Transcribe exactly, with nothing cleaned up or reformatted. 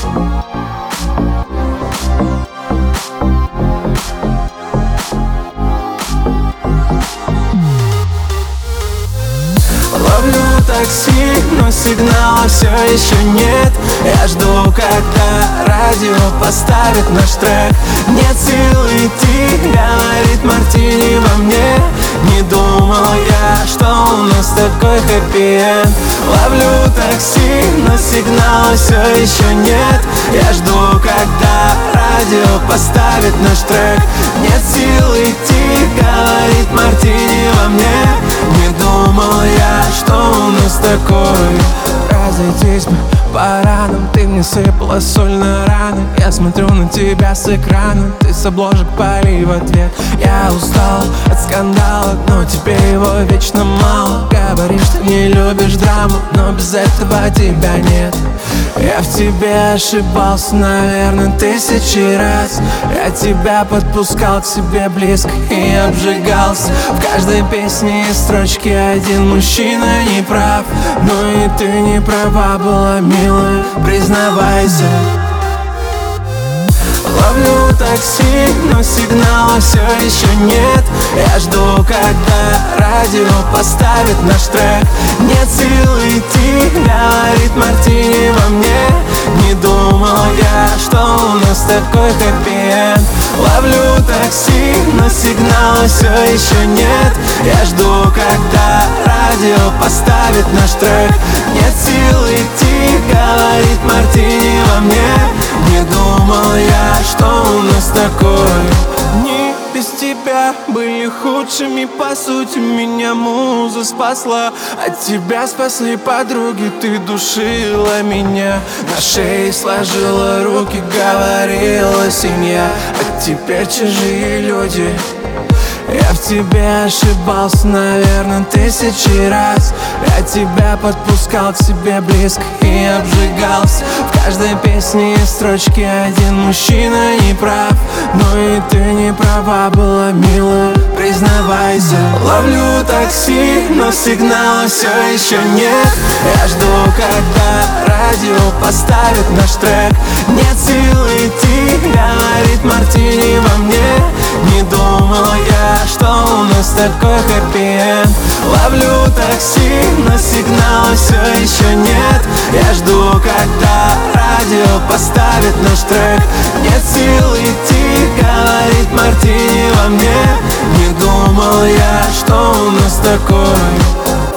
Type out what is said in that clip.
Ловлю такси, но сигнала все еще нет. Я жду, когда радио поставит наш трек. Нет сил идти, говорит мартини во мне. Не думал я, что у нас такой хэппи-энд. Ловлю такси, но сигнала все еще нет. Я жду, когда радио поставит наш трек. Нет сил идти, говорит мартини во мне. Не думал я, что у нас такой. Разойтись мы по ранам, ты мне сыпала соль на раны. Я смотрю на тебя с экрана, ты с обложек пали в ответ. Я устал от скандала, но тебе его вечно мало. Говоришь, что не любишь драму, но без этого тебя нет. Я в тебе ошибался, наверное, тысячи раз. Я тебя подпускал к себе близко и обжигался. В каждой песне есть строчки один мужчина не прав. Но и ты не права была, милая, признавайся. Ловлю такси, но сигнала все еще нет. Я жду, когда радио поставит наш трек. Нет сил идти, говорит мартини во мне. Не думал я, что у нас такой хэппи-энд. Ловлю такси, но сигнала все еще нет. Я жду, когда радио поставит наш трек. Нет сил идти, говорит мартини во мне. Не думал я, что у нас такой. Дни без тебя были худшими, по сути меня муза спасла. От тебя спасли подруги, ты душила меня. На шее сложила руки, говорила семья. А теперь чужие люди. Я в тебе ошибался, наверное, тысячи раз. Я тебя подпускал к себе близко и обжигался. В каждой песне есть строчки один мужчина не прав. Но и ты не права была, милая, признавайся. Ловлю такси, но сигнала все еще нет. Я жду, когда радио поставит наш трек. Нет сил идти, говорит мартини во мне. Не думал я, что у нас такой хэппи-энд. Ловлю такси, но сигнала все еще нет. Я жду, когда радио поставит наш трек. Нет сил идти, говорит мартини во мне. Не думал я, что у нас такой.